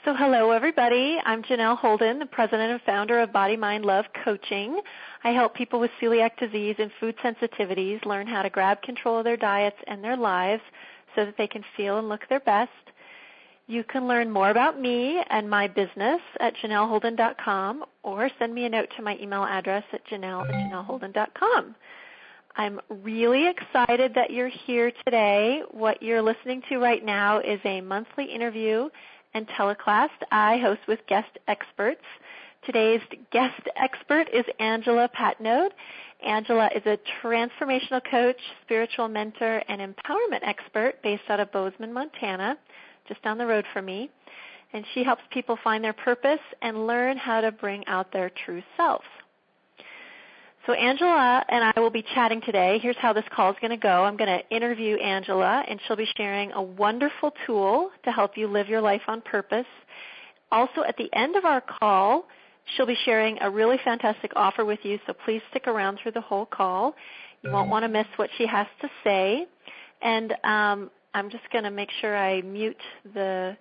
So hello, everybody. I'm Janelle Holden, the president and founder of Body, Mind, Love Coaching. I help people with celiac disease and food sensitivities learn how to grab control of their diets and their lives so that they can feel and look their best. You can learn more about me and my business at JanelleHolden.com or send me a note to my email address at janelle@janelleholden.com. I'm really excited that you're here today. What you're listening to right now is a monthly interview and teleclass I host with guest experts. Today's guest expert is Angela Patnode. Angela is a transformational coach, spiritual mentor, and empowerment expert based out of Bozeman, Montana, just down the road from me. And she helps people find their purpose and learn how to bring out their true selves. So Angela and I will be chatting today. Here's how this call is going to go. I'm going to interview Angela, and she'll be sharing a wonderful tool to help you live your life on purpose. Also, at the end of our call, she'll be sharing a really fantastic offer with you, so please stick around through the whole call. You won't want to miss what she has to say. And I'm just going to make sure I mute the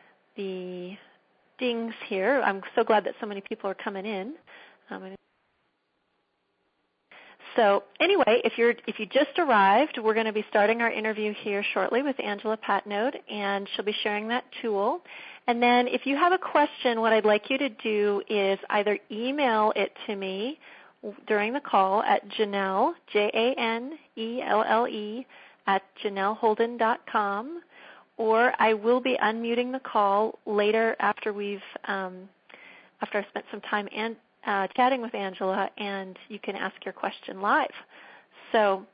dings here. I'm so glad that so many people are coming in. So anyway, if you just arrived, we're going to be starting our interview here shortly with Angela Patnode, and she'll be sharing that tool. And then if you have a question, what I'd like you to do is either email it to me during the call at Janelle, Janelle, at JanelleHolden.com, or I will be unmuting the call later after after I've spent some time chatting with Angela, and you can ask your question live. So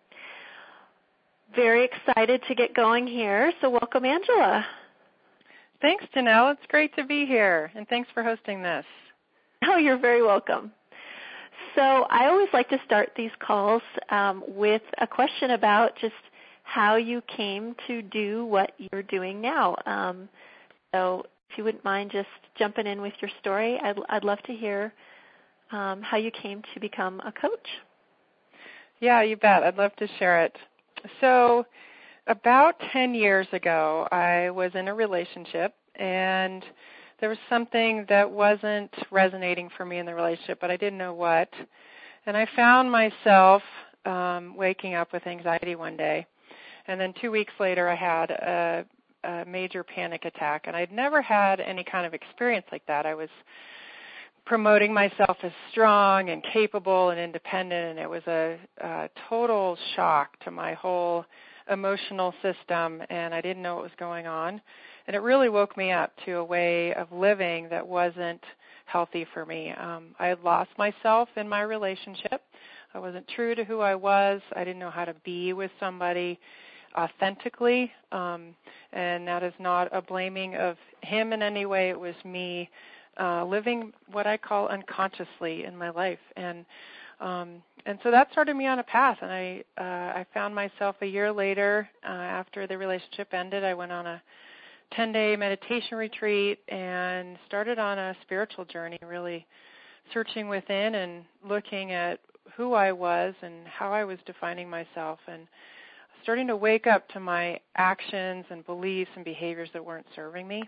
very excited to get going here. So welcome, Angela. Thanks, Janelle. It's great to be here, and thanks for hosting this. Oh, you're very welcome. So I always like to start these calls with a question about just how you came to do what you're doing now. So if you wouldn't mind just jumping in with your story, I'd love to hear how you came to become a coach. Yeah, you bet. I'd love to share it. So about 10 years ago, I was in a relationship, and there was something that wasn't resonating for me in the relationship, but I didn't know what. And I found myself waking up with anxiety one day. And then 2 weeks later, I had a major panic attack. And I'd never had any kind of experience like that. I was promoting myself as strong and capable and independent, and it was a total shock to my whole emotional system, and I didn't know what was going on. And it really woke me up to a way of living that wasn't healthy for me. I had lost myself in my relationship. I wasn't true to who I was. I didn't know how to be with somebody authentically, and that is not a blaming of him in any way. It was me living what I call unconsciously in my life, and so that started me on a path. And I found myself a year later, after the relationship ended, I went on a 10-day meditation retreat and started on a spiritual journey, really searching within and looking at who I was and how I was defining myself, and starting to wake up to my actions and beliefs and behaviors that weren't serving me.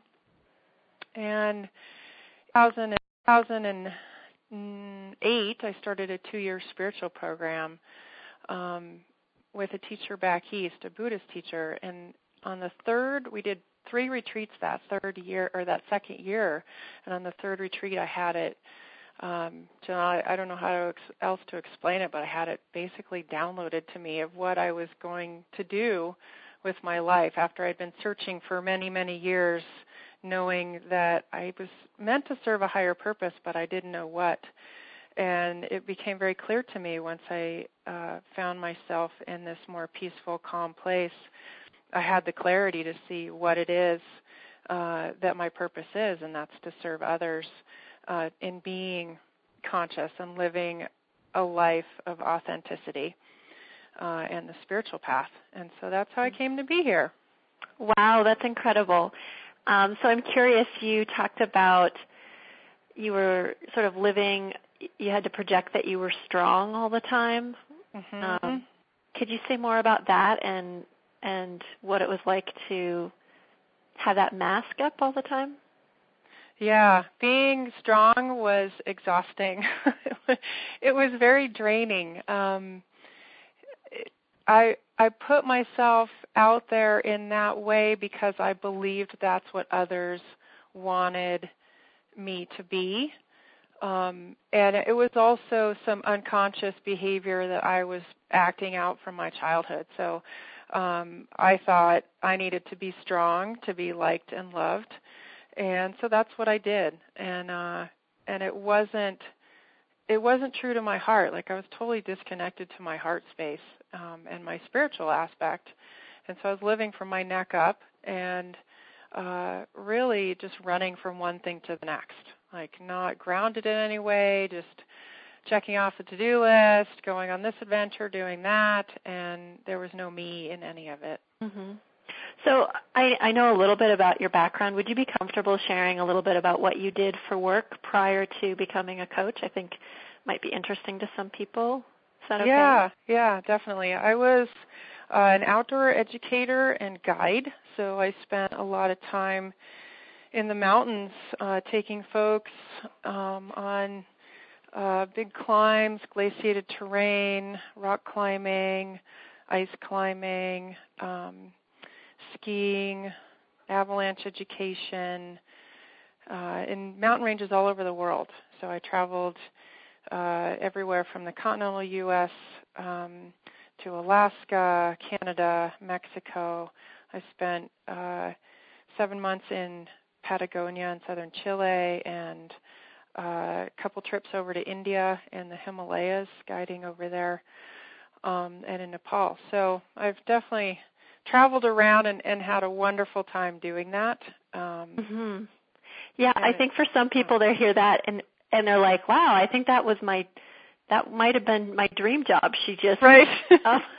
And 2008, I started a 2-year spiritual program with a teacher back east, a Buddhist teacher. And on the third, we did 3 retreats that second year. And on the third retreat, I had it. I don't know how else to explain it, but I had it basically downloaded to me of what I was going to do with my life after I'd been searching for many, many years, knowing that I was meant to serve a higher purpose, but I didn't know what. And it became very clear to me once I found myself in this more peaceful, calm place. I had the clarity to see what it is that my purpose is, and that's to serve others in being conscious and living a life of authenticity and the spiritual path. And so that's how I came to be here. Wow, that's incredible. So I'm curious, you talked about you were sort of living, you had to project that you were strong all the time. Mm-hmm. Could you say more about that and what it was like to have that mask up all the time? Yeah, being strong was exhausting. It was very draining. I put myself out there in that way because I believed that's what others wanted me to be. And it was also some unconscious behavior that I was acting out from my childhood. So I thought I needed to be strong to be liked and loved. And so that's what I did. And it wasn't true to my heart. Like I was totally disconnected to my heart space and my spiritual aspect. And so I was living from my neck up and really just running from one thing to the next, like not grounded in any way, just checking off the to-do list, going on this adventure, doing that, and there was no me in any of it. Mm-hmm. So I know a little bit about your background. Would you be comfortable sharing a little bit about what you did for work prior to becoming a coach? I think might be interesting to some people. Is that okay? Yeah, definitely. I was an outdoor educator and guide, so I spent a lot of time in the mountains taking folks on big climbs, glaciated terrain, rock climbing, ice climbing, skiing, avalanche education, in mountain ranges all over the world. So I traveled everywhere from the continental U.S. To Alaska, Canada, Mexico. I spent 7 months in Patagonia in southern Chile and a couple trips over to India and the Himalayas, guiding over there, and in Nepal. So I've definitely traveled around and had a wonderful time doing that. Mm-hmm. Yeah, I think for some people they hear that and they're like, wow, I think that might have been my dream job. She just right. She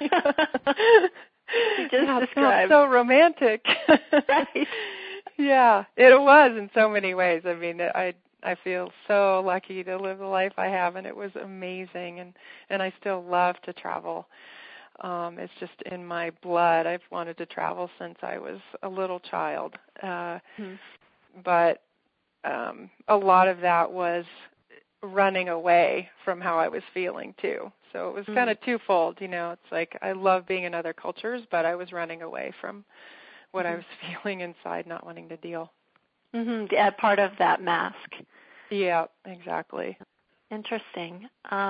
just described. So romantic. Right. Yeah, it was in so many ways. I mean, I feel so lucky to live the life I have, and it was amazing, and I still love to travel. It's just in my blood. I've wanted to travel since I was a little child. But a lot of that was running away from how I was feeling too. So it was kind of twofold, It's like I love being in other cultures, but I was running away from what I was feeling inside, not wanting to deal. Yeah, part of that mask. Yeah, exactly. Interesting.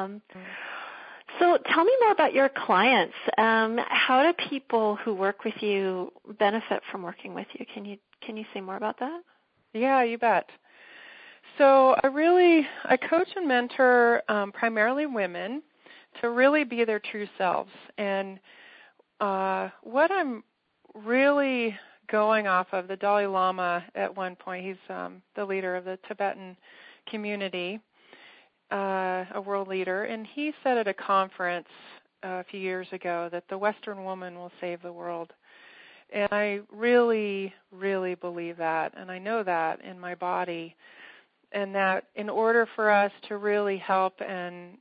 So tell me more about your clients. How do people who work with you benefit from working with you? Can you say more about that? Yeah, you bet. So I coach and mentor primarily women to really be their true selves. And what I'm really going off of, the Dalai Lama at one point, he's the leader of the Tibetan community, a world leader, and he said at a conference a few years ago that the Western woman will save the world. And I really, really believe that, and I know that in my body, and that in order for us to really help and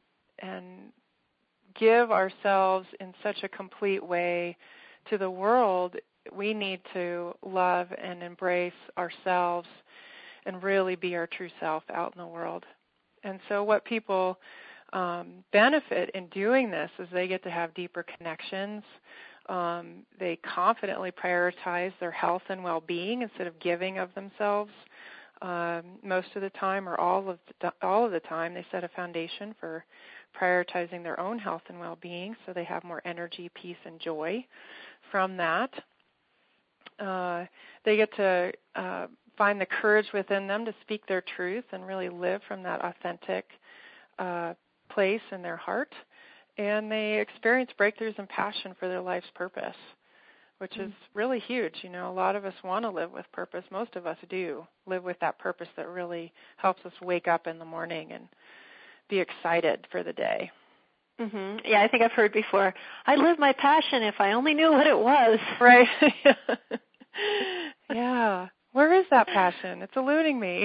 give ourselves in such a complete way to the world, we need to love and embrace ourselves and really be our true self out in the world. And so what people benefit in doing this is they get to have deeper connections. They confidently prioritize their health and well-being instead of giving of themselves. Most of the time, or all of the time, they set a foundation for prioritizing their own health and well-being, so they have more energy, peace, and joy from that. They get to find the courage within them to speak their truth and really live from that authentic place in their heart. And they experience breakthroughs and passion for their life's purpose, which is really huge. A lot of us want to live with purpose. Most of us do live with that purpose that really helps us wake up in the morning and be excited for the day. Mm-hmm. Yeah, I think I've heard before, I'd live my passion if I only knew what it was. Right. Yeah. Where is that passion? It's eluding me.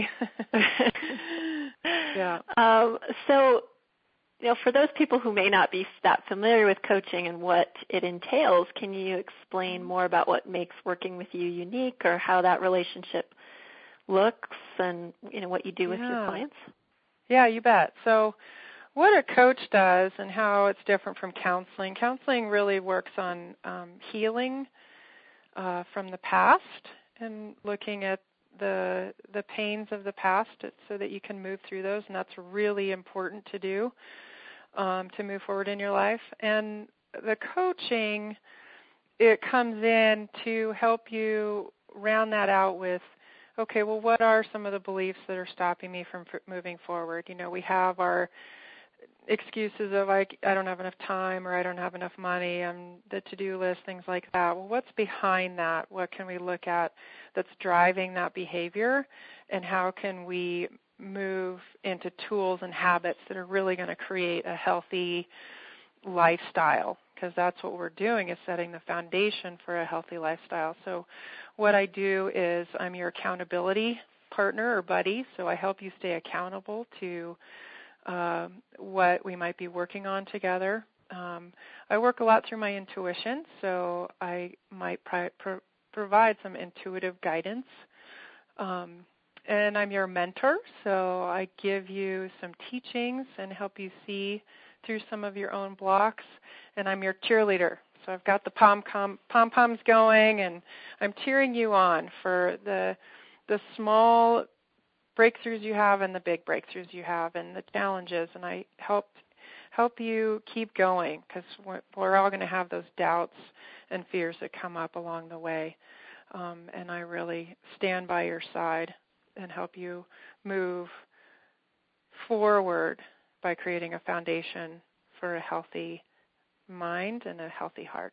Yeah. So, for those people who may not be that familiar with coaching and what it entails, can you explain more about what makes working with you unique or how that relationship looks and what you do with your clients? Yeah, you bet. So what a coach does and how it's different from counseling. Counseling really works on healing from the past and looking at the pains of the past so that you can move through those, and that's really important to do to move forward in your life. And the coaching, it comes in to help you round that out with, okay, well, what are some of the beliefs that are stopping me from moving forward? We have our excuses of I don't have enough time, or I don't have enough money, the to-do list, things like that. Well, what's behind that? What can we look at that's driving that behavior, and how can we move into tools and habits that are really going to create a healthy lifestyle? Because that's what we're doing, is setting the foundation for a healthy lifestyle. So what I do is I'm your accountability partner or buddy, so I help you stay accountable to what we might be working on together. I work a lot through my intuition, so I might provide some intuitive guidance. And I'm your mentor, so I give you some teachings and help you see through some of your own blocks. And I'm your cheerleader, so I've got the pom-poms going, and I'm cheering you on for the small breakthroughs you have and the big breakthroughs you have and the challenges, and I help you keep going, because we're all going to have those doubts and fears that come up along the way, and I really stand by your side and help you move forward by creating a foundation for a healthy mind and a healthy heart.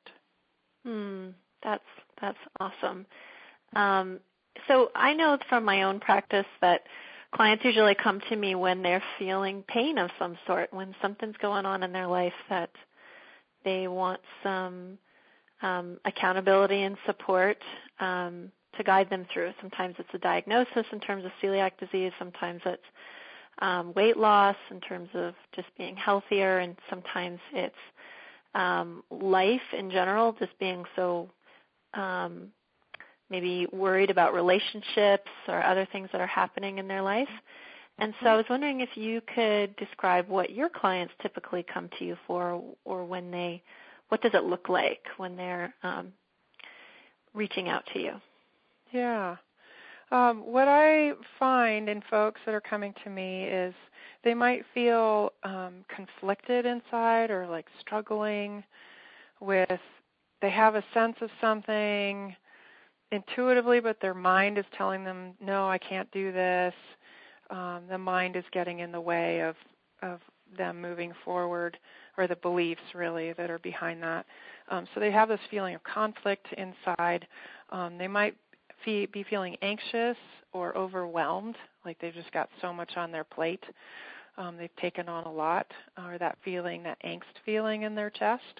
That's awesome. So I know from my own practice that clients usually come to me when they're feeling pain of some sort, when something's going on in their life that they want some accountability and support to guide them through. Sometimes it's a diagnosis in terms of celiac disease. Sometimes it's weight loss in terms of just being healthier, and sometimes it's life in general, just being so maybe worried about relationships or other things that are happening in their life. And so I was wondering if you could describe what your clients typically come to you for, or what does it look like when they're reaching out to you? Yeah. What I find in folks that are coming to me is they might feel conflicted inside, or like struggling with, they have a sense of something intuitively, but their mind is telling them, no, I can't do this. The mind is getting in the way of them moving forward, or the beliefs really that are behind that. So they have this feeling of conflict inside. They might be feeling anxious or overwhelmed, like they've just got so much on their plate. They've taken on a lot, or that feeling, that angst feeling in their chest.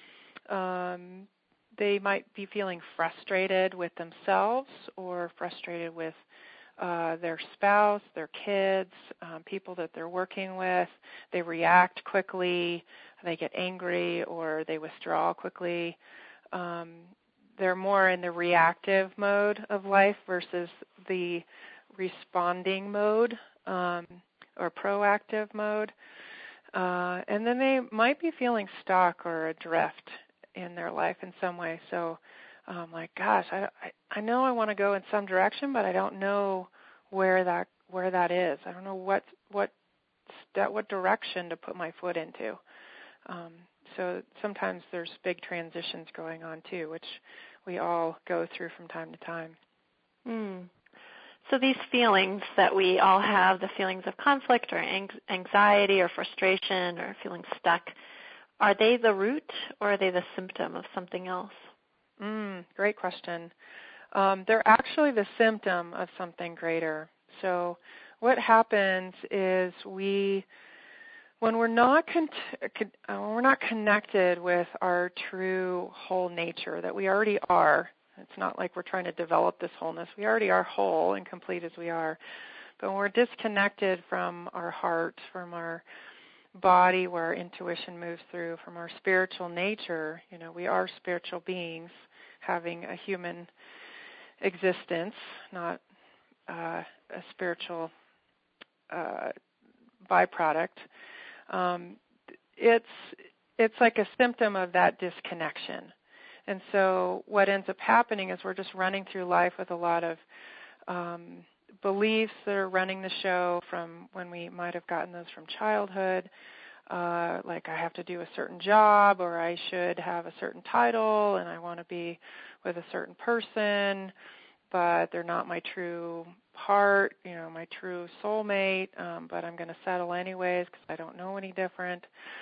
They might be feeling frustrated with themselves, or frustrated with their spouse, their kids, people that they're working with. They react quickly, they get angry, or they withdraw quickly. They're more in the reactive mode of life versus the responding mode, or proactive mode. And then they might be feeling stuck or adrift in their life in some way. So like, gosh, I know I want to go in some direction, but I don't know where that is. I don't know what direction to put my foot into. So sometimes there's big transitions going on too, which we all go through from time to time. So these feelings that we all have, the feelings of conflict or anxiety or frustration or feeling stuck, are they the root, or are they the symptom of something else? Great question. They're actually the symptom of something greater. So what happens is when we're not connected with our true whole nature that we already are. It's not like we're trying to develop this wholeness. We already are whole and complete as we are. But when we're disconnected from our heart, from our body where our intuition moves through, from our spiritual nature, we are spiritual beings having a human existence, not a spiritual byproduct. It's like a symptom of that disconnection. And so what ends up happening is we're just running through life with a lot of beliefs that are running the show from when we might have gotten those from childhood, like I have to do a certain job, or I should have a certain title, and I want to be with a certain person, but they're not my true heart, my true soulmate, but I'm going to settle anyways because I don't know any different.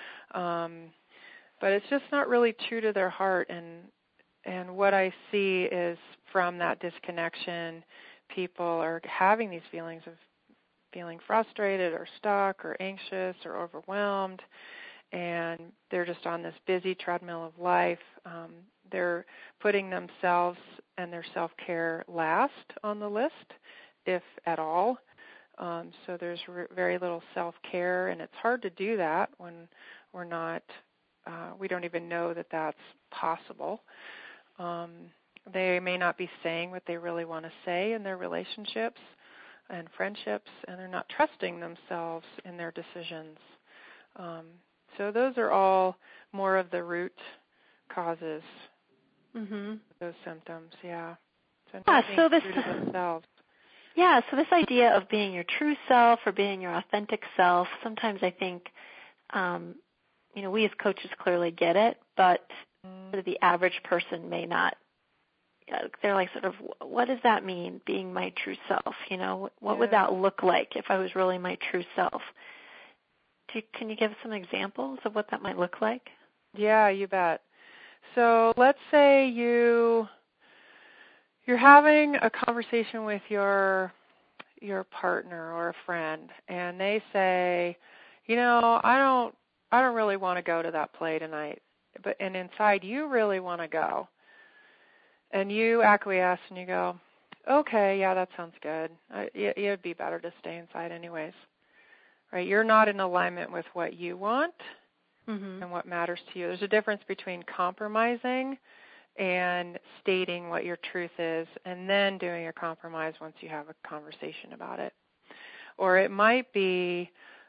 But it's just not really true to their heart, and what I see is from that disconnection, people are having these feelings of feeling frustrated or stuck or anxious or overwhelmed, and they're just on this busy treadmill of life. They're putting themselves and their self-care last on the list, if at all. So there's very little self-care, and it's hard to do that when we're not, we don't even know that that's possible. They may not be saying what they really want to say in their relationships and friendships, and they're not trusting themselves in their decisions. So those are all more of the root causes, those symptoms, yeah. So not being true to themselves. Yeah, so this idea of being your true self or being your authentic self, sometimes I think, we as coaches clearly get it, but the average person may not. They're like sort of, what does that mean, being my true self? What would that look like if I was really my true self? Can you give some examples of what that might look like? Yeah, you bet. So let's say you're having a conversation with your partner or a friend, and they say, I don't really want to go to that play tonight, and inside you really want to go. And you acquiesce and you go, okay, yeah, that sounds good. It'd be better to stay inside anyways. Right? You're not in alignment with what you want and what matters to you. There's a difference between compromising and stating what your truth is and then doing a compromise once you have a conversation about it. Or it might be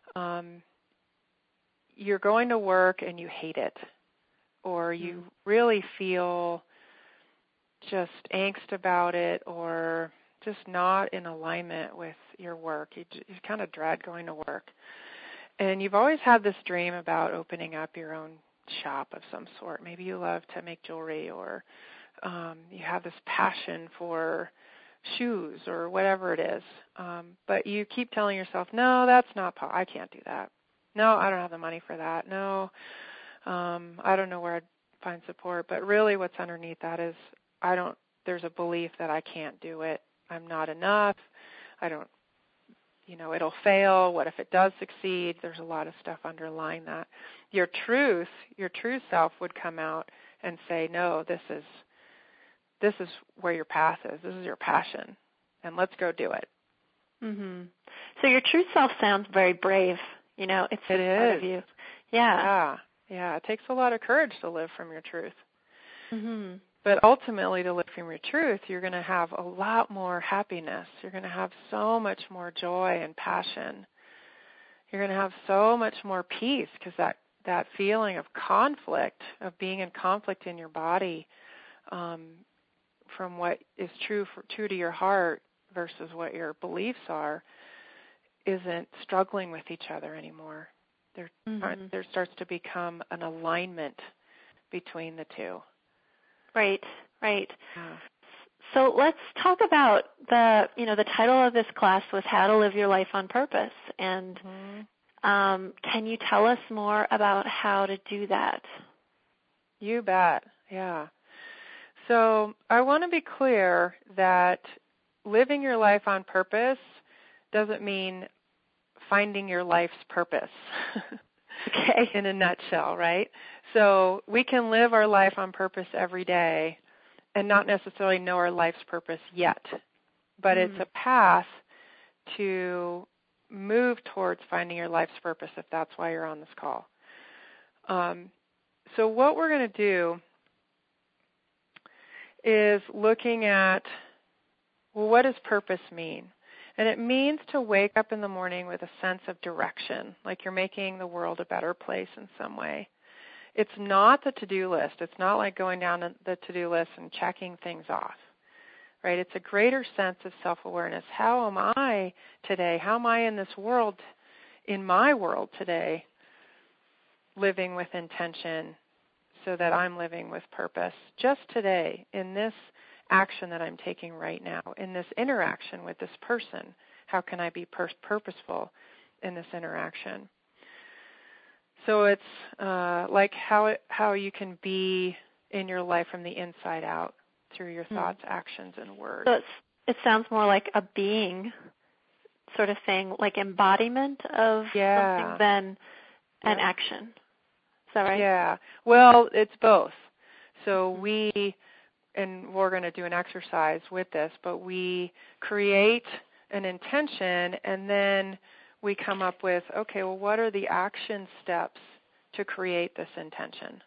you're going to work and you hate it, or you really feel just angst about it, or just not in alignment with your work. You kind of dread going to work. And you've always had this dream about opening up your own shop of some sort. Maybe you love to make jewelry, or you have this passion for shoes or whatever it is. But you keep telling yourself, no, that's not, I can't do that. No, I don't have the money for that. No, I don't know where I'd find support. But really what's underneath that is there's a belief that I can't do it. I'm not enough. I don't, it'll fail. What if it does succeed? There's a lot of stuff underlying that. Your true self would come out and say, no, this is where your path is. This is your passion, and let's go do it. So your true self sounds very brave. It's part of you. Yeah. Yeah. It takes a lot of courage to live from your truth. But ultimately, to live from your truth, you're going to have a lot more happiness. You're going to have so much more joy and passion. You're going to have so much more peace, because that feeling of conflict, of being in conflict in your body, from what is true to your heart versus what your beliefs are, isn't struggling with each other anymore. There starts to become an alignment between the two. Right. So let's talk about the title of this class was How to Live Your Life on Purpose. And can you tell us more about how to do that? You bet, yeah. So I want to be clear that living your life on purpose doesn't mean finding your life's purpose. Okay. In a nutshell, right? So we can live our life on purpose every day and not necessarily know our life's purpose yet. But it's a path to move towards finding your life's purpose, if that's why you're on this call. So what we're going to do is looking at, well, what does purpose mean? And it means to wake up in the morning with a sense of direction, like you're making the world a better place in some way. It's not the to-do list. It's not like going down the to-do list and checking things off, right? It's a greater sense of self-awareness. How am I today? How am I in this world, in my world today, living with intention so that I'm living with purpose just today in this action that I'm taking right now, in this interaction with this person? How can I be purposeful in this interaction? So it's like how you can be in your life from the inside out through your thoughts, actions, and words. So it sounds more like a being sort of thing, like embodiment of something than an action. Is that right? Yeah. Well, it's both. So we're going to do an exercise with this, but we create an intention and then we come up with, okay, well, what are the action steps to create this intention?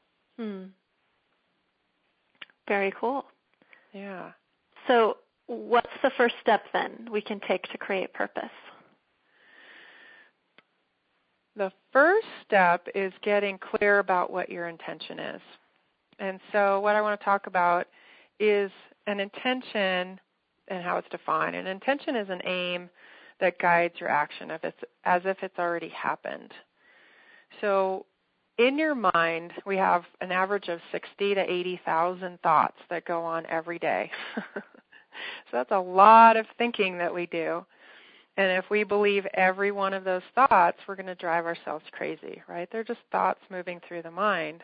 Very cool. Yeah. So what's the first step then we can take to create purpose? The first step is getting clear about what your intention is. And so what I want to talk about is an intention and how it's defined. An intention is an aim that guides your action as if it's already happened. So in your mind, we have an average of 60 to 80,000 thoughts that go on every day. So that's a lot of thinking that we do. And if we believe every one of those thoughts, we're going to drive ourselves crazy, right? They're just thoughts moving through the mind.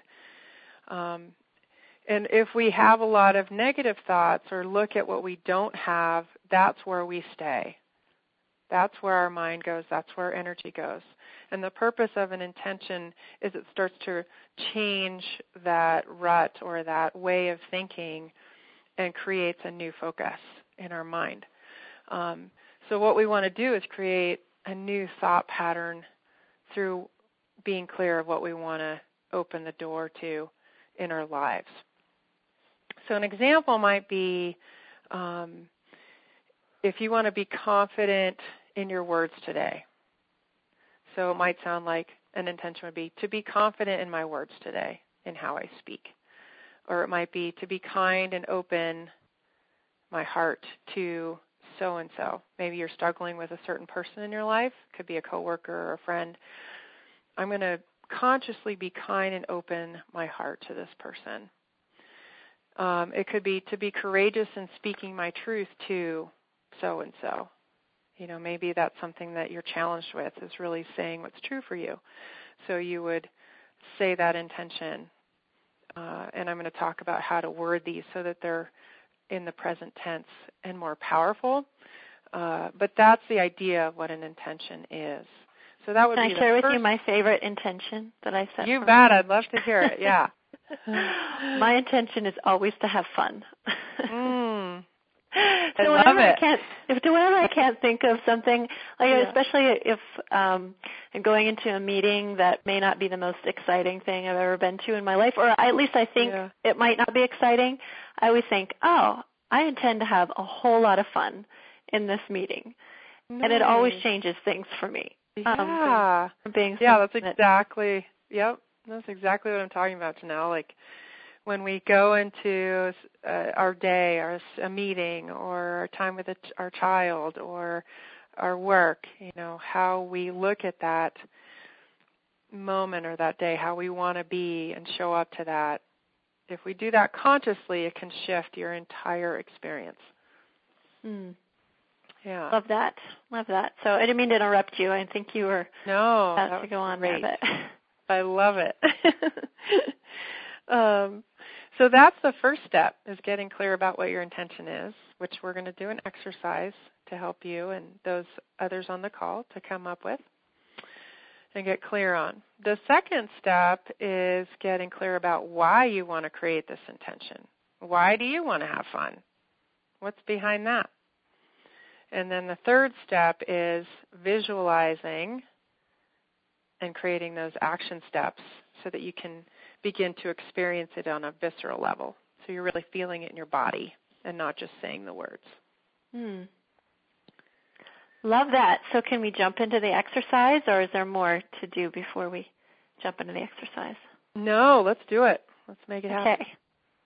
And if we have a lot of negative thoughts or look at what we don't have, that's where we stay. That's where our mind goes. That's where energy goes. And the purpose of an intention is it starts to change that rut or that way of thinking and creates a new focus in our mind. So what we want to do is create a new thought pattern through being clear of what we want to open the door to in our lives. So an example might be if you want to be confident in your words today. So it might sound like an intention would be to be confident in my words today, in how I speak. Or it might be to be kind and open my heart to so-and-so. Maybe you're struggling with a certain person in your life. It could be a coworker or a friend. I'm going to consciously be kind and open my heart to this person. It could be to be courageous in speaking my truth to so-and-so. You know, maybe that's something that you're challenged with, is really saying what's true for you. So you would say that intention. And I'm going to talk about how to word these so that they're in the present tense and more powerful. But that's the idea of what an intention is. So that would be the first. Can I share with you my favorite intention that I set? You bet. I'd love to hear it. Yeah. My intention is always to have fun. So whenever I can't think of something, especially if I'm going into a meeting that may not be the most exciting thing I've ever been to in my life, or at least I think it might not be exciting, I always think, I intend to have a whole lot of fun in this meeting. Nice. And it always changes things for me. Yeah. That's exactly what I'm talking about, Janelle. Like, when we go into our day, or a meeting, or our time with our child, or our work, how we look at that moment or that day, how we want to be and show up to that. If we do that consciously, it can shift your entire experience. Yeah. Love that. So I didn't mean to interrupt you. I think you were about to go on great. there. But I love it. So that's the first step, is getting clear about what your intention is, which we're going to do an exercise to help you and those others on the call to come up with and get clear on. The second step is getting clear about why you want to create this intention. Why do you want to have fun? What's behind that? And then the third step is visualizing and creating those action steps so that you can begin to experience it on a visceral level. So you're really feeling it in your body and not just saying the words. Love that. So can we jump into the exercise, or is there more to do before we jump into the exercise? No, let's do it. Let's make it happen. Okay.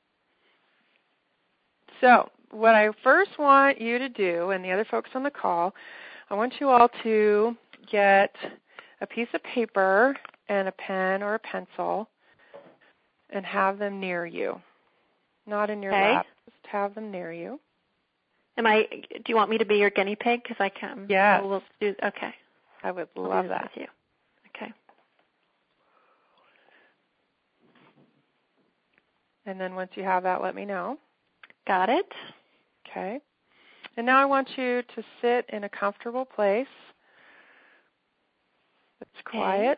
So what I first want you to do, and the other folks on the call, I want you all to get a piece of paper and a pen or a pencil and have them near you. Not in your lap, just have them near you. Do you want me to be your guinea pig? Because I can. Yes. Okay. I would love that. With you. Okay. And then once you have that, let me know. Got it. Okay. And now I want you to sit in a comfortable place that's quiet.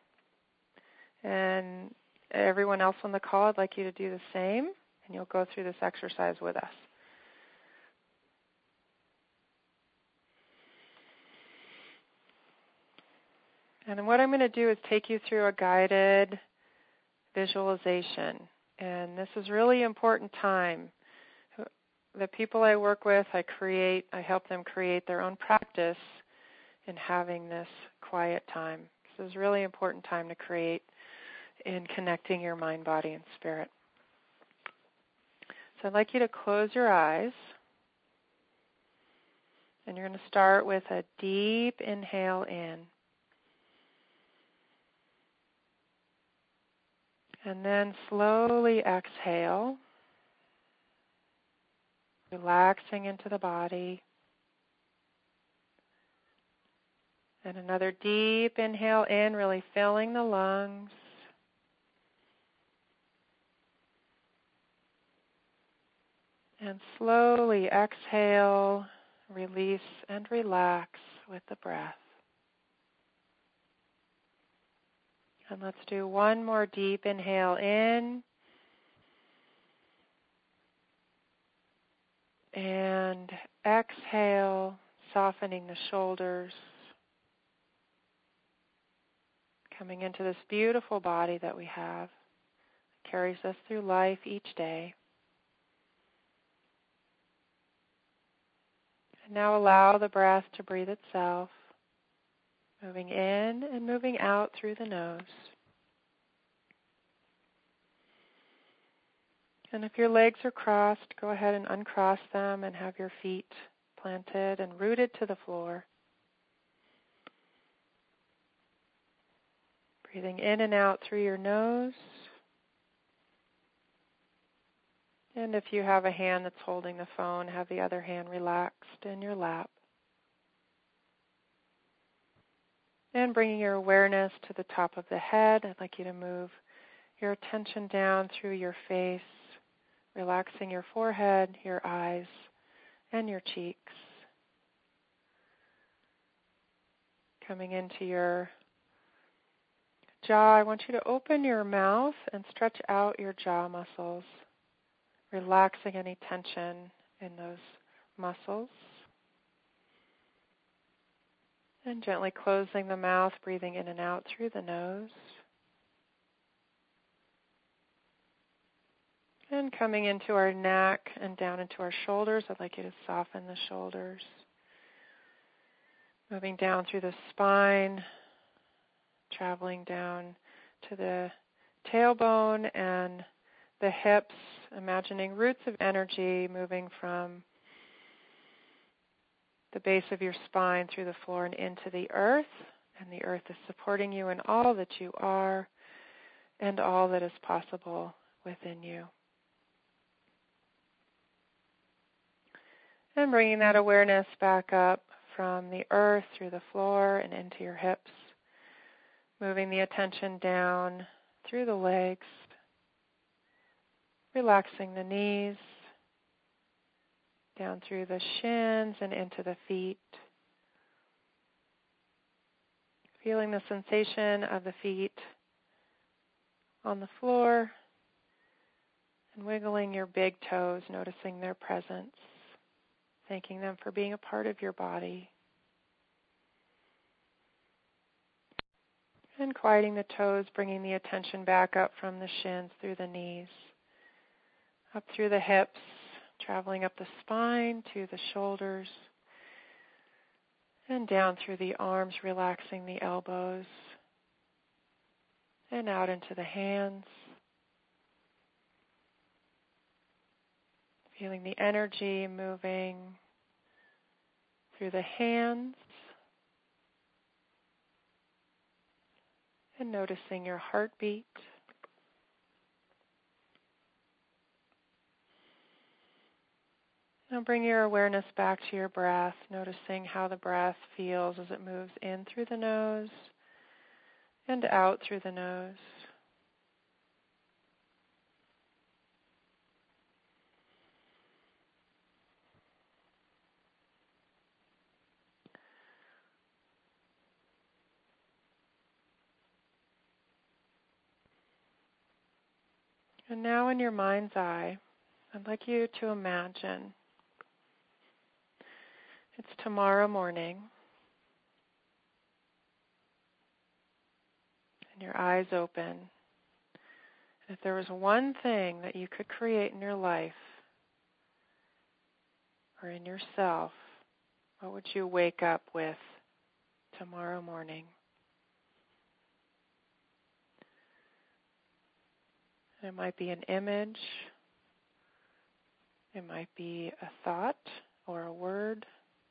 And everyone else on the call, I'd like you to do the same, and you'll go through this exercise with us. And what I'm going to do is take you through a guided visualization. And this is really important time. The people I work with, I help them create their own practice in having this quiet time. This is a really important time to create in connecting your mind, body, and spirit. So I'd like you to close your eyes. And you're going to start with a deep inhale in. And then slowly exhale, relaxing into the body. And another deep inhale in, really filling the lungs. And slowly exhale, release and relax with the breath. And let's do one more deep inhale in. And exhale, softening the shoulders. Coming into this beautiful body that we have. It carries us through life each day. And now allow the breath to breathe itself. Moving in and moving out through the nose. And if your legs are crossed, go ahead and uncross them and have your feet planted and rooted to the floor. Breathing in and out through your nose. And if you have a hand that's holding the phone, have the other hand relaxed in your lap. And bringing your awareness to the top of the head, I'd like you to move your attention down through your face, relaxing your forehead, your eyes, and your cheeks. Coming into your jaw, I want you to open your mouth and stretch out your jaw muscles, relaxing any tension in those muscles. And gently closing the mouth, breathing in and out through the nose. And coming into our neck and down into our shoulders, I'd like you to soften the shoulders. Moving down through the spine, traveling down to the tailbone and the hips, imagining roots of energy moving from the base of your spine through the floor and into the earth, and the earth is supporting you in all that you are and all that is possible within you. And bringing that awareness back up from the earth through the floor and into your hips, moving the attention down through the legs, relaxing the knees, down through the shins and into the feet. Feeling the sensation of the feet on the floor and wiggling your big toes, noticing their presence, thanking them for being a part of your body. And quieting the toes, bringing the attention back up from the shins through the knees, up through the hips, traveling up the spine to the shoulders, And down through the arms, relaxing the elbows. And out into the hands. Feeling the energy moving through the hands. And noticing your heartbeat. Now bring your awareness back to your breath, noticing how the breath feels as it moves in through the nose and out through the nose. And now in your mind's eye, I'd like you to imagine it's tomorrow morning and your eyes open. And if there was one thing that you could create in your life or in yourself, what would you wake up with tomorrow morning? It might be an image, it might be a thought or a word.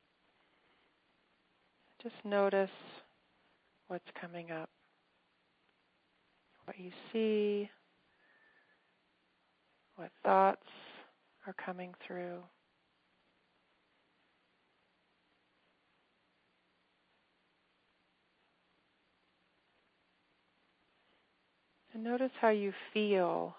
Just notice what's coming up, what you see, what thoughts are coming through. And notice how you feel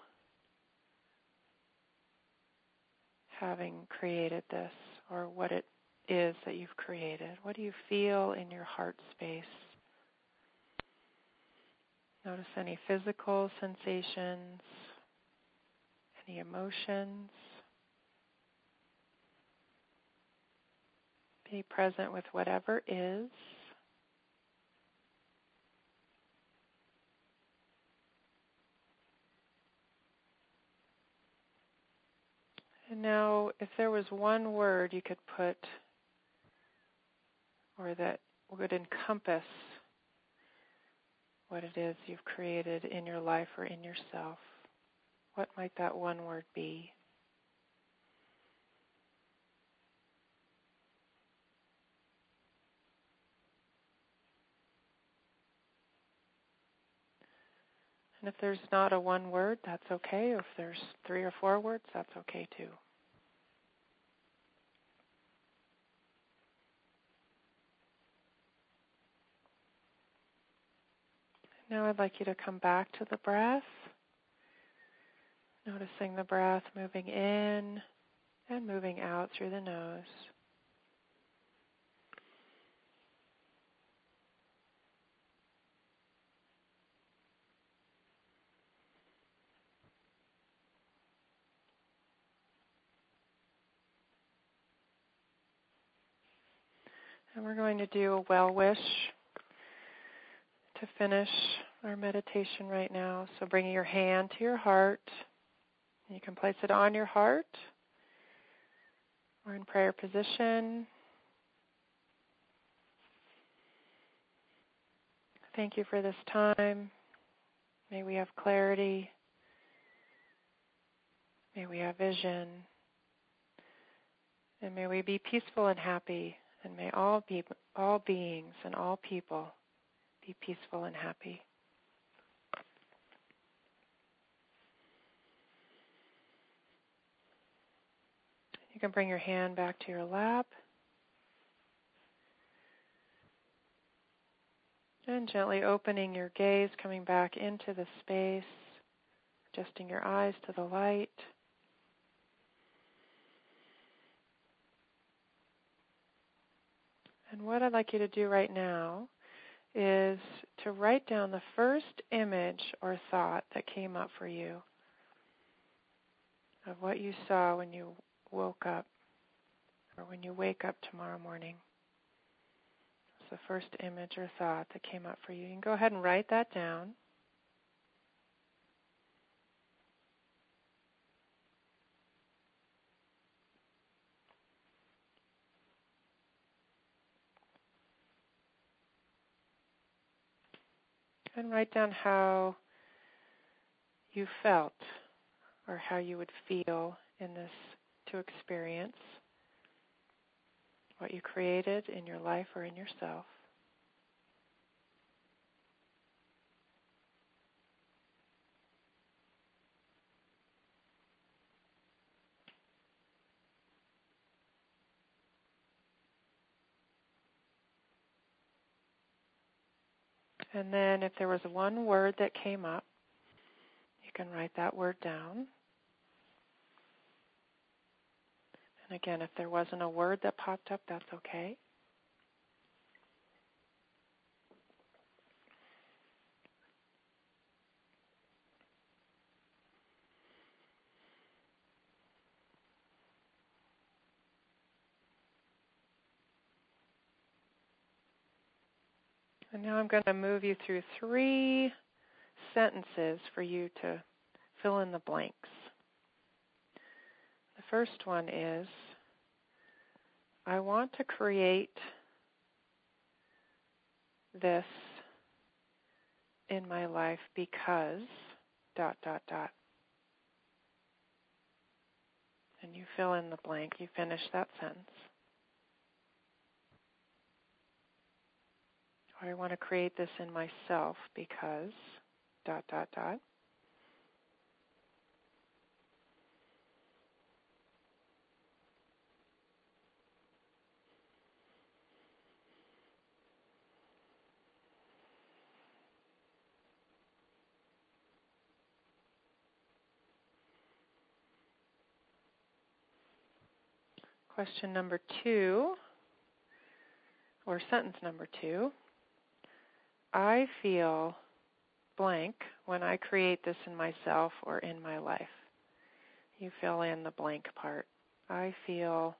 having created this, or what it is that you've created. What do you feel in your heart space? Notice any physical sensations, any emotions. Be present with whatever is. And now, if there was one word you could put, or that would encompass what it is you've created in your life or in yourself, what might that one word be? And if there's not a one word, that's okay. If there's 3 or 4 words, that's okay too. Now I'd like you to come back to the breath, noticing the breath moving in and moving out through the nose. And we're going to do a well wish to finish our meditation right now. So bringing your hand to your heart. You can place it on your heart or in prayer position. Thank you for this time. May we have clarity. May we have vision. And may we be peaceful and happy. And may all beings and all people be peaceful and happy. You can bring your hand back to your lap. And gently opening your gaze, coming back into the space, adjusting your eyes to the light. And what I'd like you to do right now is to write down the first image or thought that came up for you of what you saw when you woke up or when you wake up tomorrow morning. It's the first image or thought that came up for you. You can go ahead and write that down. And write down how you felt or how you would feel in this to experience what you created in your life or in yourself. And then if there was one word that came up, you can write that word down. And again, if there wasn't a word that popped up, that's okay. And now I'm going to move you through 3 sentences for you to fill in the blanks. The first one is, I want to create this in my life because ... And you fill in the blank. You finish that sentence. Or I want to create this in myself because ... Question number 2, or sentence number 2, I feel blank when I create this in myself or in my life. You fill in the blank part. I feel,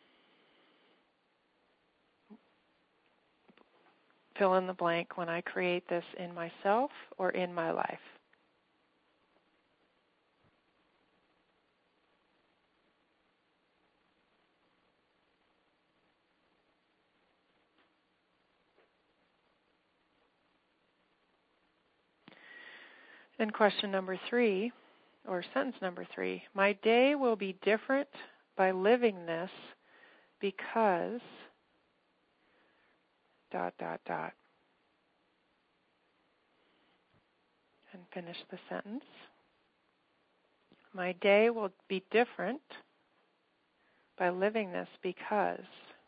fill in the blank when I create this in myself or in my life. And question number 3, or sentence number 3, my day will be different by living this because ... And finish the sentence. My day will be different by living this because...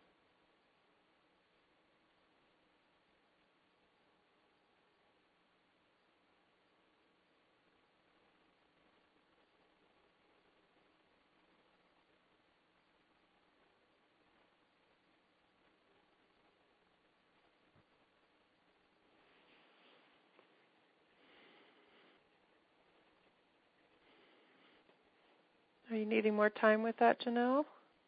Are you needing more time with that, Janelle?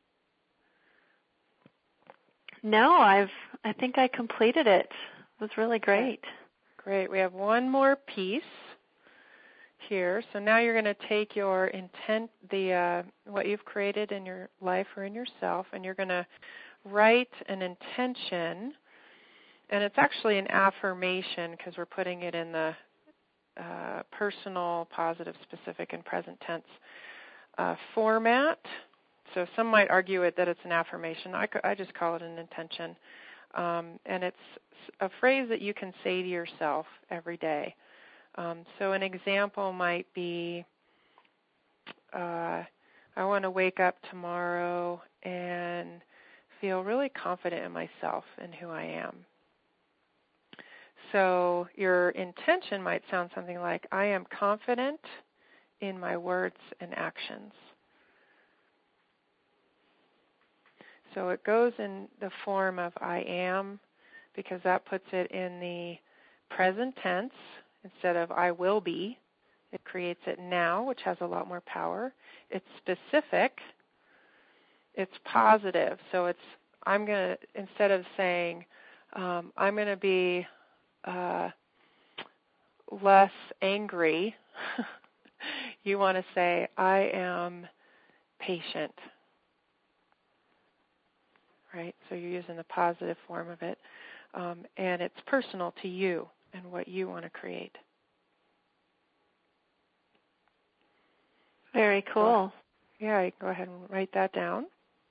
No, I think I completed it. It was really great. Great. We have one more piece here. So now you're going to take your intent, what you've created in your life or in yourself, and you're going to write an intention. And it's actually an affirmation because we're putting it in the personal, positive, specific, and present tense format. So some might argue that it's an affirmation. I just call it an intention. And it's a phrase that you can say to yourself every day. So an example might be, I want to wake up tomorrow and feel really confident in myself and who I am. So your intention might sound something like, I am confident in my words and actions. So it goes in the form of I am, because that puts it in the present tense instead of I will be. It creates it now, which has a lot more power. It's specific. It's positive. So it's, I'm going to, instead of saying, I'm going to be less angry, you want to say, I am patient. Right? So you're using the positive form of it. And it's personal to you. and what you want to create. Very cool. So, yeah, you can go ahead and write that down.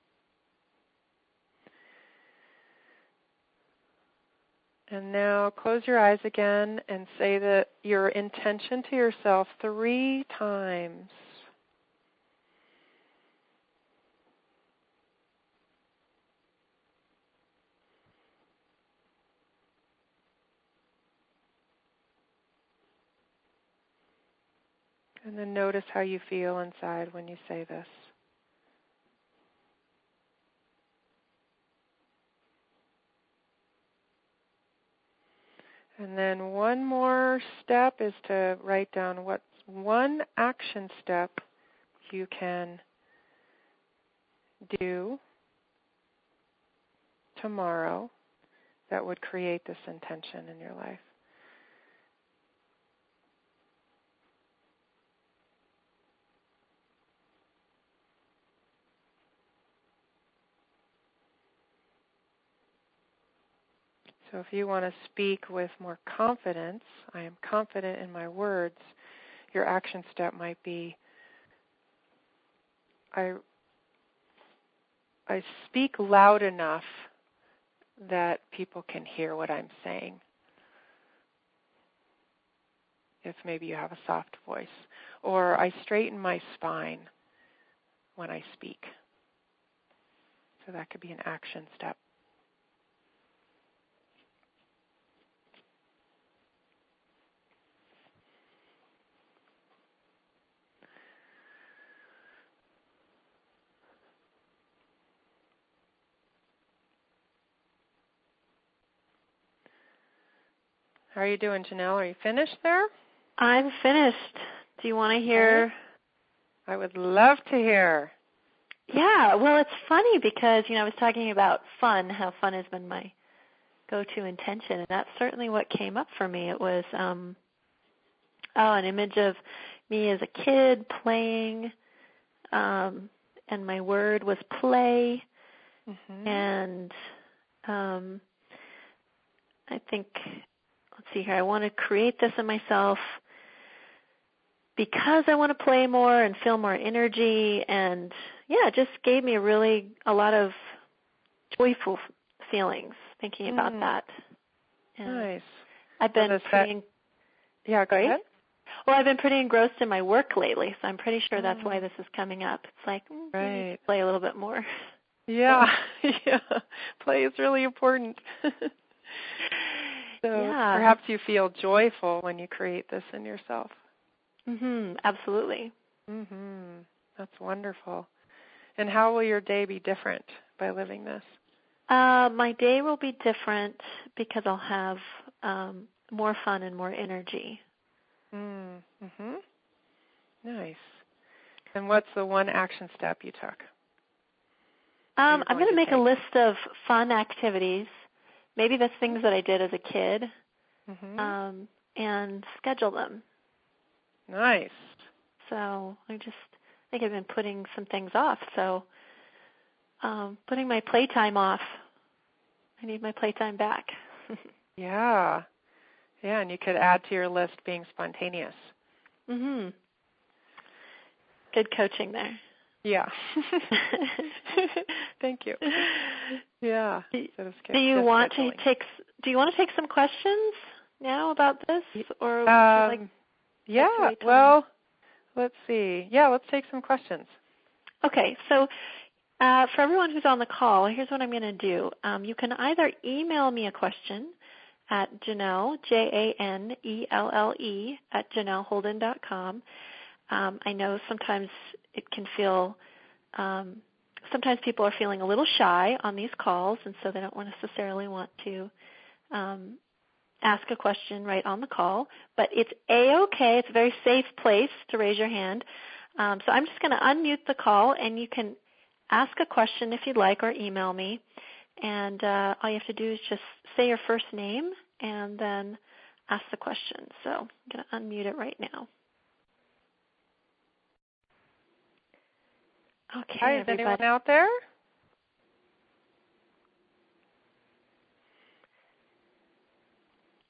And now close your eyes again and say that your intention to yourself 3 times. And then notice how you feel inside when you say this. And then one more step is to write down what's one action step you can do tomorrow that would create this intention in your life. So if you want to speak with more confidence, I am confident in my words, your action step might be, I speak loud enough that people can hear what I'm saying. If maybe you have a soft voice. Or I straighten my spine when I speak. So that could be an action step. How are you doing, Janelle? Are you finished there? I'm finished. Do you want to hear? I would love to hear. Yeah, well, it's funny because, I was talking about fun, how fun has been my go-to intention, and that's certainly what came up for me. It was an image of me as a kid playing, and my word was play, and I think, let's see here, I want to create this in myself because I want to play more and feel more energy, and it just gave me a lot of joyful feelings thinking about that. And nice. I've been go ahead. Well, I've been pretty engrossed in my work lately, so I'm pretty sure that's why this is coming up. It's like, you need to play a little bit more. Yeah, play is really important. So perhaps you feel joyful when you create this in yourself. Absolutely. That's wonderful. And how will your day be different by living this? My day will be different because I'll have more fun and more energy. Nice. And what's the one action step you took? I'm going to make a list of fun activities, maybe the things that I did as a kid, and schedule them. Nice. So I think I've been putting some things off. So putting my playtime off. I need my playtime back. Yeah, and you could add to your list being spontaneous. Good coaching there. Yeah. Thank you. Yeah. Do you want to take some questions now about this, or would you like? Yeah. Well, let's see. Yeah, let's take some questions. Okay. So for everyone who's on the call, here's what I'm going to do. You can either email me a question at Janelle, JANELLE, at JanelleHolden.com. I know sometimes it can feel, sometimes people are feeling a little shy on these calls, and so they don't necessarily want to ask a question right on the call. But it's A-OK. It's a very safe place to raise your hand. So I'm just going to unmute the call, and you can ask a question if you'd like or email me. And all you have to do is just say your first name and then ask the question. So I'm going to unmute it right now. Okay, Hi, is everybody. anyone out there?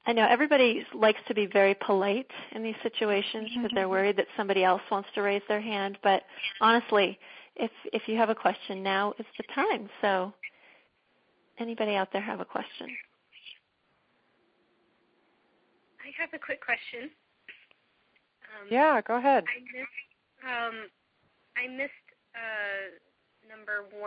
I know everybody likes to be very polite in these situations because they're worried that somebody else wants to raise their hand. But honestly, if you have a question, now is the time. So anybody out there have a question? I have a quick question. Yeah, go ahead. I missed number 1.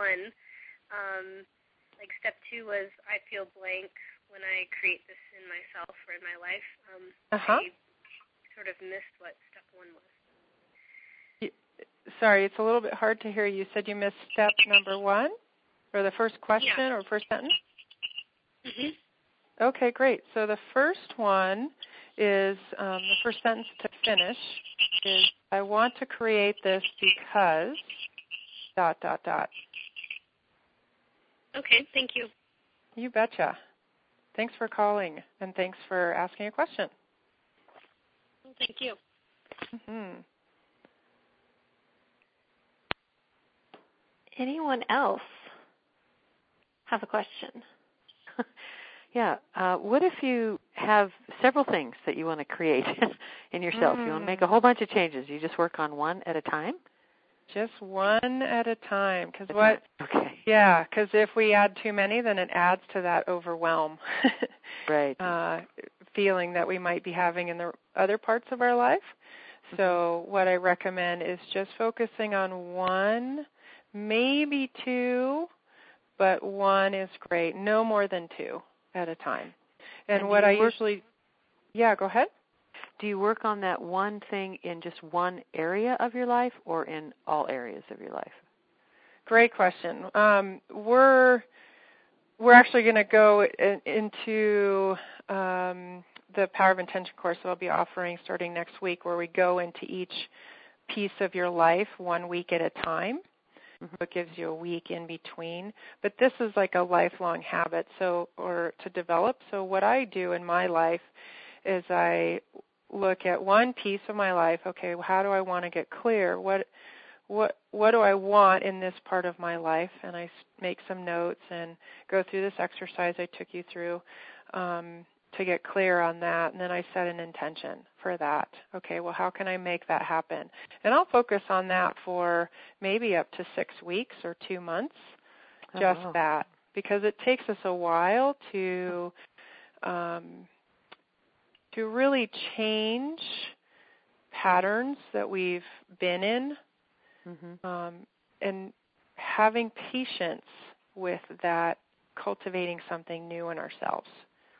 Like step 2 was I feel blank when I create this in myself or in my life. I sort of missed what step 1 was. Sorry, it's a little bit hard to hear. You said you missed step number 1, or the first question or first sentence? Mm-hmm. Okay, great. So the first one is, the first sentence to finish is, I want to create this because ... Okay, thank you. You betcha. Thanks for calling, and thanks for asking a question. Well, thank you. Mm-hmm. Anyone else have a question? Yeah. What if you have several things that you want to create in yourself? You want to make a whole bunch of changes. You just work on one at a time? Just one at a time. Because if we add too many, then it adds to that overwhelm. Right. Feeling that we might be having in the other parts of our life. So what I recommend is just focusing on one, maybe 2, but 1 is great. No more than 2 at a time. And what I usually... Yeah, go ahead. Do you work on that one thing in just one area of your life or in all areas of your life? Great question. We're actually going to go into the Power of Intention course that I'll be offering starting next week, where we go into each piece of your life 1 week at a time. So it gives you a week in between. But this is like a lifelong habit or to develop. So what I do in my life is I look at one piece of my life. Okay, how do I want to get clear? What do I want in this part of my life? And I make some notes and go through this exercise I took you through to get clear on that. And then I set an intention for that. Okay, well, how can I make that happen? And I'll focus on that for maybe up to 6 weeks or 2 months, that, because it takes us a while to really change patterns that we've been in, and having patience with that, cultivating something new in ourselves.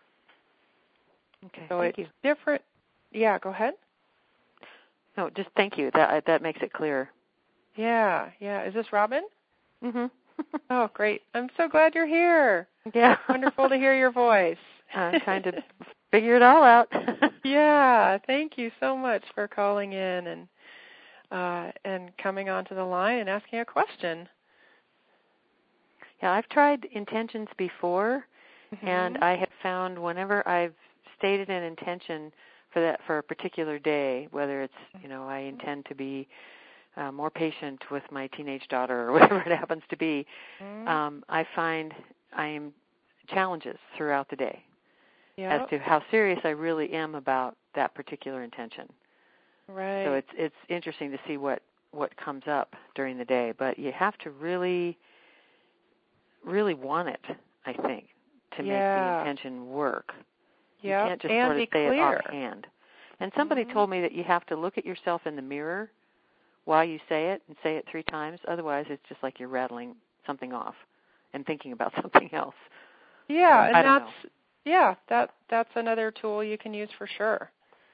Okay, so thank it's you. Different. Yeah, go ahead. No, just thank you. That makes it clear. Yeah. Is this Robin? Mm-hmm. Oh, great. I'm so glad you're here. Yeah. Wonderful to hear your voice. I'm trying to figure it all out. Yeah, thank you so much for calling in and coming onto the line and asking a question. Yeah, I've tried intentions before, and I have found whenever I've stated an intention for a particular day, whether it's I intend to be more patient with my teenage daughter or whatever it happens to be, I find I am challenges throughout the day as to how serious I really am about that particular intention. Right. So it's interesting to see what comes up during the day, but you have to really, really want it, I think, to make the intention work. You can't just sort of say it offhand. And somebody told me that you have to look at yourself in the mirror while you say it and say it 3 times. Otherwise, it's just like you're rattling something off and thinking about something else. Yeah, and that's another tool you can use for sure.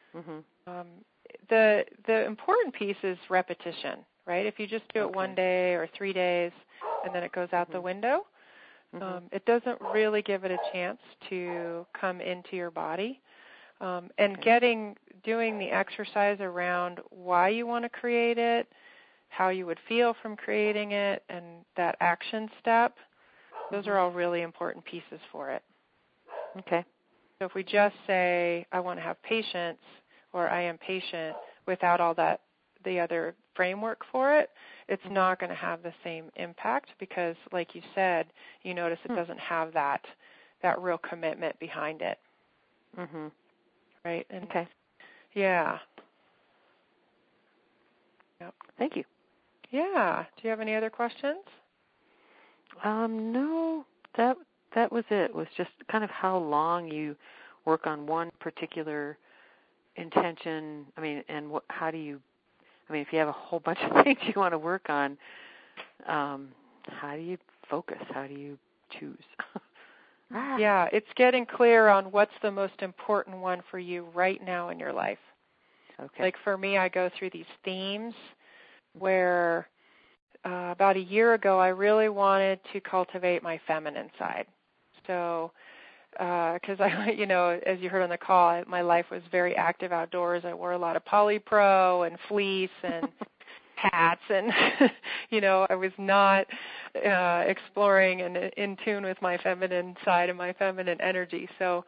The important piece is repetition, right? If you just do it 1 day or 3 days and then it goes out the window, it doesn't really give it a chance to come into your body. And doing the exercise around why you want to create it, how you would feel from creating it, and that action step, those are all really important pieces for it. Okay. So if we just say, I want to have patience, or I am patient, without all that, the other framework for it, it's not going to have the same impact because, like you said, you notice it doesn't have that real commitment behind it. Mhm. Right. And okay. Yeah. Yep. Thank you. Yeah. Do you have any other questions? No, that was it. It was just kind of how long you work on one particular intention. I mean, and how do you? I mean, if you have a whole bunch of things you want to work on, how do you focus? How do you choose? Yeah, it's getting clear on what's the most important one for you right now in your life. Okay. Like for me, I go through these themes where about a year ago, I really wanted to cultivate my feminine side. So, because I, as you heard on the call, my life was very active outdoors. I wore a lot of polypro and fleece and hats, and I was not exploring and in tune with my feminine side and my feminine energy. So,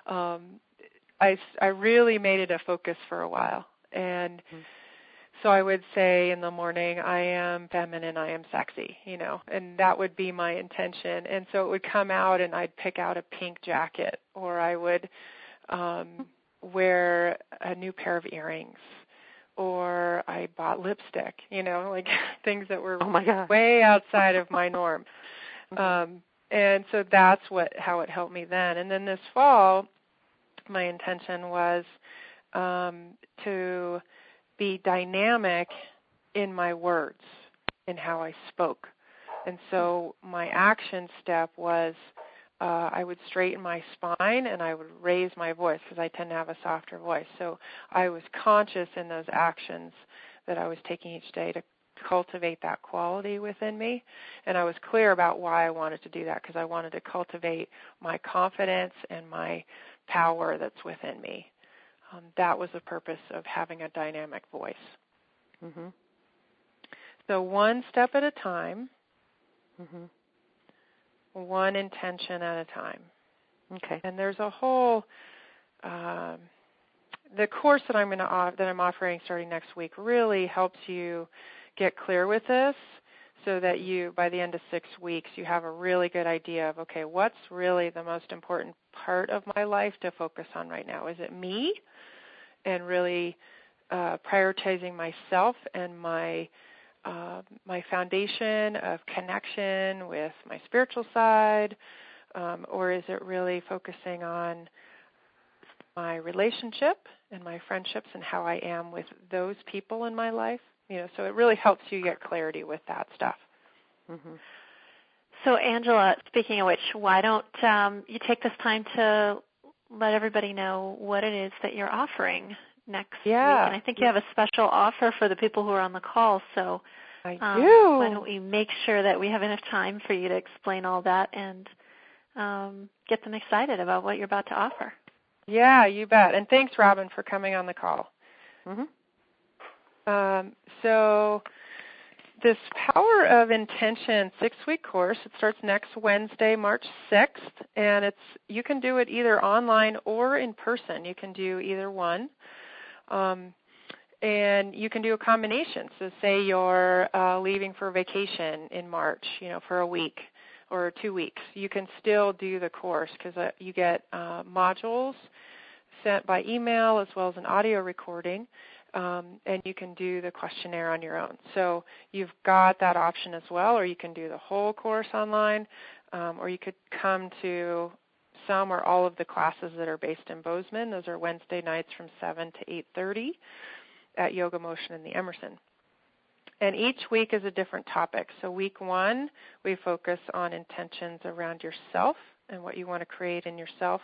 I really made it a focus for a while, and so I would say in the morning, I am feminine, I am sexy, and that would be my intention. And so it would come out, and I'd pick out a pink jacket, or I would wear a new pair of earrings, or I bought lipstick, like things that were way outside of my norm. And so that's how it helped me then. And then this fall, my intention was to be dynamic in my words, in how I spoke. And so my action step was I would straighten my spine and I would raise my voice because I tend to have a softer voice. So I was conscious in those actions that I was taking each day to cultivate that quality within me. And I was clear about why I wanted to do that, because I wanted to cultivate my confidence and my power that's within me. That was the purpose of having a dynamic voice. Mhm. So one step at a time, Mhm. one intention at a time. Okay. And there's a whole the course that I'm offering starting next week really helps you get clear with this, so that you, by the end of 6 weeks, you have a really good idea of, okay, what's really the most important part of my life to focus on right now? Is it me? And really prioritizing myself and my foundation of connection with my spiritual side, or is it really focusing on my relationship and my friendships and how I am with those people in my life? So it really helps you get clarity with that stuff. Mm-hmm. So Angela, speaking of which, why don't you take this time to let everybody know what it is that you're offering next week? And I think you have a special offer for the people who are on the call. So I do. Why don't we make sure that we have enough time for you to explain all that and get them excited about what you're about to offer. Yeah, you bet. And thanks, Robin, for coming on the call. Mm-hmm. So this Power of Intention 6-week course, it starts next Wednesday, March 6th, and you can do it either online or in person. You can do either one. And you can do a combination. So say you're leaving for vacation in March, for a week or 2 weeks. You can still do the course because you get modules sent by email as well as an audio recording. And you can do the questionnaire on your own. So you've got that option as well, or you can do the whole course online, or you could come to some or all of the classes that are based in Bozeman. Those are Wednesday nights from 7 to 8:30 at Yoga Motion in the Emerson. And each week is a different topic. So week 1, we focus on intentions around yourself and what you want to create in yourself.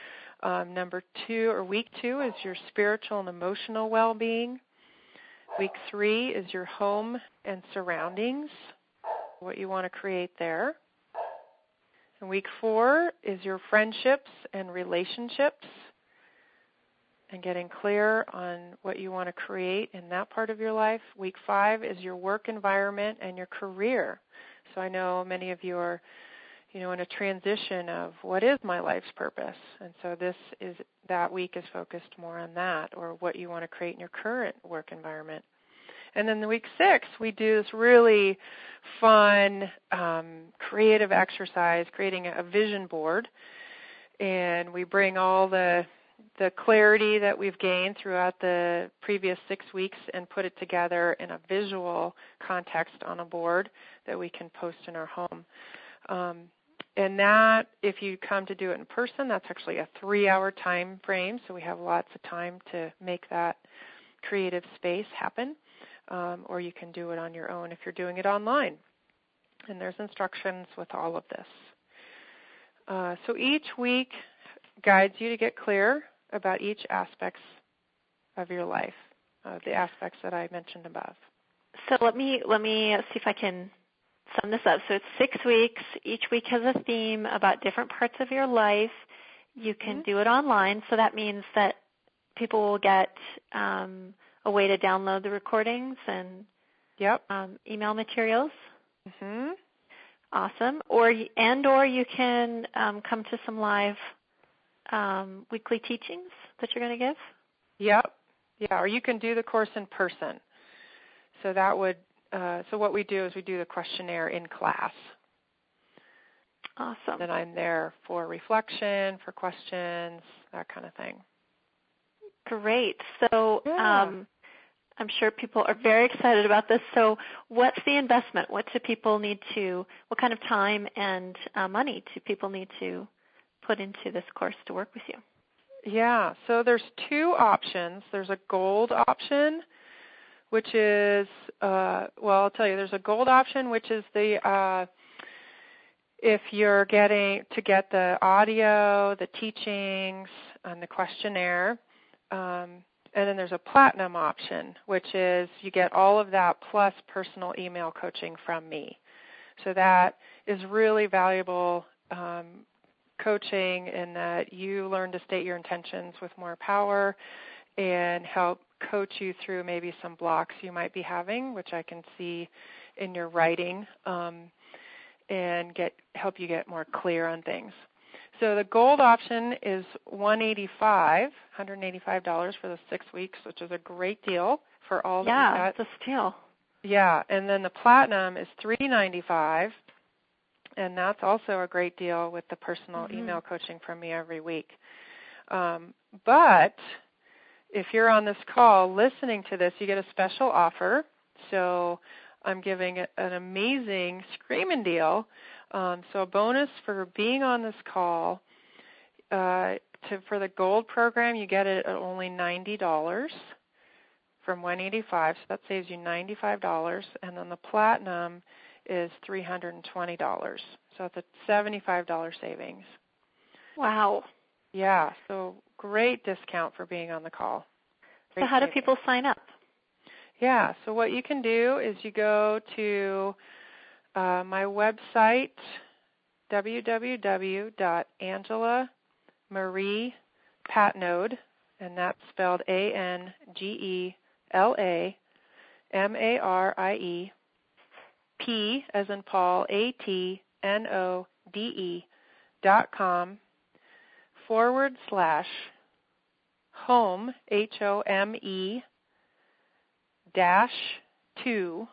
Week 2 is your spiritual and emotional well-being. Week 3 is your home and surroundings, what you want to create there. And week 4 is your friendships and relationships, and getting clear on what you want to create in that part of your life. Week 5 is your work environment and your career. So I know many of you are in a transition of what is my life's purpose. And so that week is focused more on that, or what you want to create in your current work environment. And then the week 6, we do this really fun, creative exercise, creating a vision board. And we bring all the the clarity that we've gained throughout the previous 6 weeks and put it together in a visual context on a board that we can post in our home. And that, if you come to do it in person, that's actually a 3-hour time frame, so we have lots of time to make that creative space happen. Or you can do it on your own if you're doing it online. And there's instructions with all of this. So each week guides you to get clear about each aspects of your life, the aspects that I mentioned above. So let me see if I can sum this up. So it's 6 weeks. Each week has a theme about different parts of your life. You can do it online, so that means that people will get a way to download the recordings and email materials. Mm-hmm. Awesome. Or you can come to some live weekly teachings that you're going to give? Yep. Yeah, or you can do the course in person. So that would so what we do is we do the questionnaire in class. Awesome. And I'm there for reflection, for questions, that kind of thing. Great. So I'm sure people are very excited about this. So what's the investment? What kind of time and money do people need to put into this course to work with you? Yeah, so there's 2 options. There's a gold option, which is, I'll tell you, there's a gold option, which is the, if you're getting to get the audio, the teachings, and the questionnaire. And then there's a platinum option, which is you get all of that plus personal email coaching from me. So that is really valuable coaching in that you learn to state your intentions with more power and help coach you through maybe some blocks you might be having, which I can see in your writing, and help you get more clear on things. So the gold option is $185 for the 6 weeks, which is a great deal for all that we've got. Yeah, it's a steal. Yeah, and then the platinum is $395, and that's also a great deal with the personal email coaching from me every week. But if you're on this call listening to this, you get a special offer. So I'm giving an amazing screaming deal. So a bonus for being on this call, for the gold program, you get it at only $90 from $185, so that saves you $95. And then the platinum is $320. So it's a $75 savings. Wow. Yeah, so great discount for being on the call. So how do people sign up? Yeah, so what you can do is you go to my website, www.AngelaMariePatnode, and that's spelled ANGELAMARIE, P as in Paul, ATNODE.com /home, HOME -2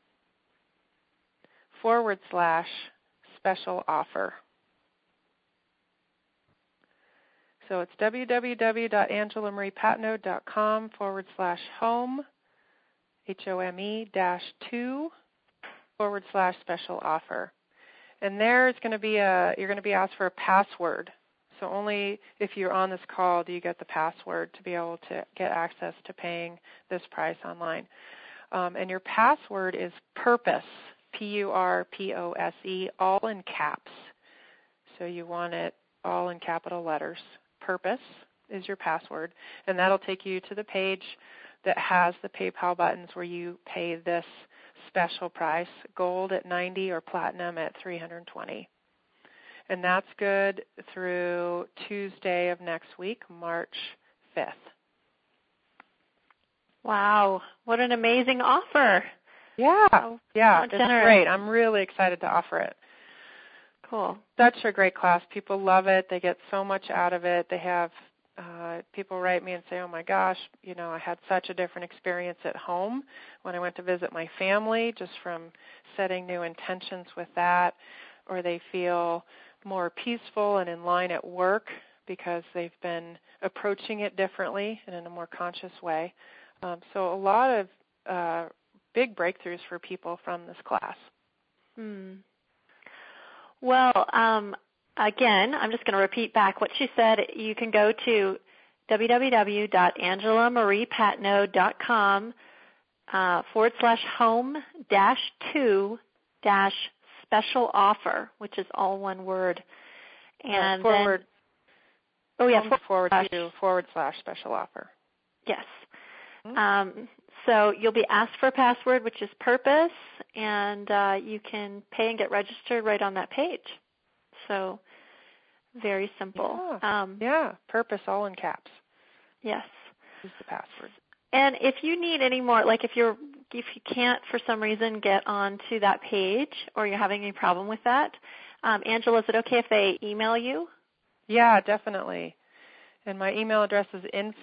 /special offer. So it's www.angelamariepatnode.com /home, HOME -2 /special offer. And there it's going to be you're going to be asked for a password. So only if you're on this call do you get the password to be able to get access to paying this price online. And your password is PURPOSE, PURPOSE, all in caps. So you want it all in capital letters. PURPOSE is your password. And that'll take you to the page that has the PayPal buttons where you pay this special price, gold at $90 or platinum at $320. And that's good through Tuesday of next week, March 5th. Wow, what an amazing offer. Yeah, it's great. I'm really excited to offer it. Cool. Such a great class. People love it. They get so much out of it. They have people write me and say, oh my gosh, I had such a different experience at home when I went to visit my family just from setting new intentions with that, or they feel more peaceful and in line at work because they've been approaching it differently and in a more conscious way. So a lot of big breakthroughs for people from this class. Well, again, I'm just going to repeat back what she said. You can go to www.angelamariepatno.com /home-2-special offer, which is all one word. And forward. Then, /special offer. Yes. So you'll be asked for a password, which is purpose, and you can pay and get registered right on that page. So very simple. Purpose, all in caps. Yes. Use the password. And if you need any more, like if you can't for some reason get onto that page or you're having any problem with that, Angela, is it okay if they email you? Yeah, definitely. And my email address is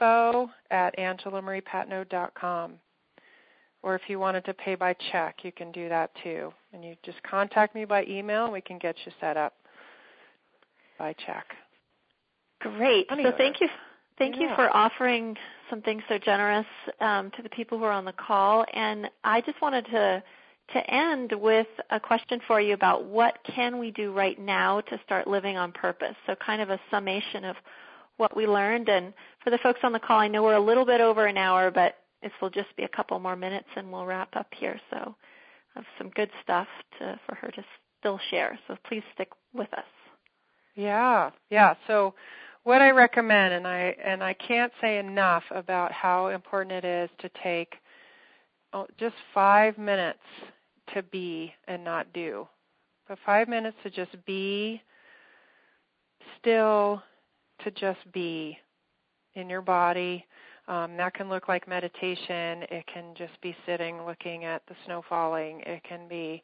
info@angelamariepatno.com. Or if you wanted to pay by check, you can do that too. And you just contact me by email and we can get you set up by check. Great. Anyway. So thank you for offering something so generous to the people who are on the call. And I just wanted to end with a question for you about what can we do right now to start living on purpose. So kind of a summation of what we learned. And for the folks on the call, I know we're a little bit over an hour, but this will just be a couple more minutes and we'll wrap up here. So I have some good stuff for her to still share. So please stick with us. Yeah. So what I recommend, and I can't say enough about how important it is to take just 5 minutes to be and not do. But 5 minutes to just be still, to just be in your body. That can look like meditation. It can just be sitting looking at the snow falling. It can be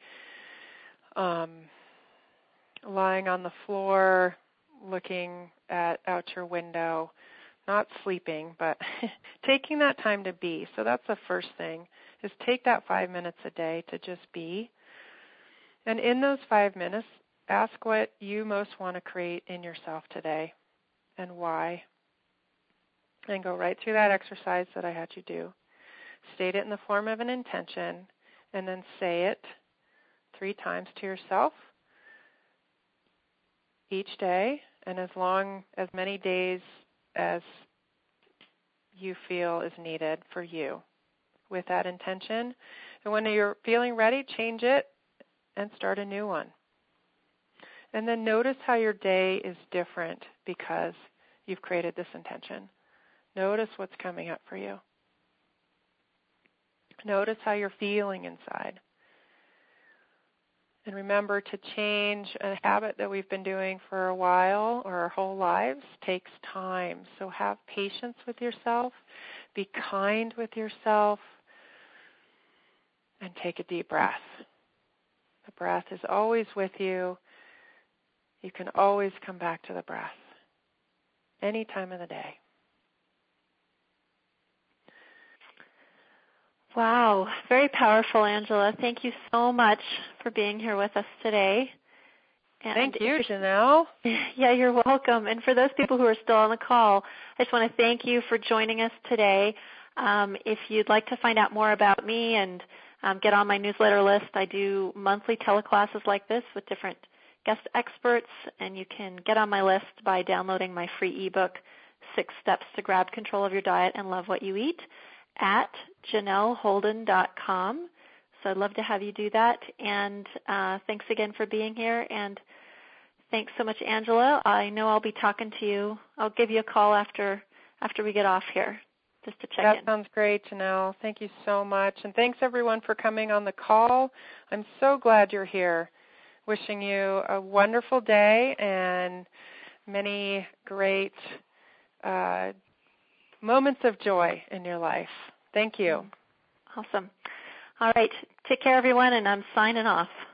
lying on the floor looking out your window, not sleeping, but taking that time to be. So that's the first thing, is take that 5 minutes a day to just be. And in those 5 minutes, ask what you most want to create in yourself today and why. And go right through that exercise that I had you do. State it in the form of an intention, and then say it 3 times to yourself each day, and as many days as you feel is needed for you with that intention. And when you're feeling ready, change it and start a new one. And then notice how your day is different because you've created this intention. Notice what's coming up for you. Notice how you're feeling inside. And remember, to change a habit that we've been doing for a while or our whole lives takes time. So have patience with yourself, be kind with yourself, and take a deep breath. The breath is always with you. You can always come back to the breath any time of the day. Wow, very powerful, Angela. Thank you so much for being here with us today. And thank you, Janelle. Yeah, you're welcome. And for those people who are still on the call, I just want to thank you for joining us today. If you'd like to find out more about me and get on my newsletter list, I do monthly teleclasses like this with different guest experts, and you can get on my list by downloading my free ebook, 6 Steps to Grab Control of Your Diet and Love What You Eat, at JanelleHolden.com. So I'd love to have you do that. And thanks again for being here. And thanks so much, Angela. I know I'll be talking to you. I'll give you a call after we get off here just to check in. That sounds great, Janelle. Thank you so much. And thanks, everyone, for coming on the call. I'm so glad you're here. Wishing you a wonderful day and many great moments of joy in your life. Thank you. Awesome. All right. Take care, everyone, and I'm signing off.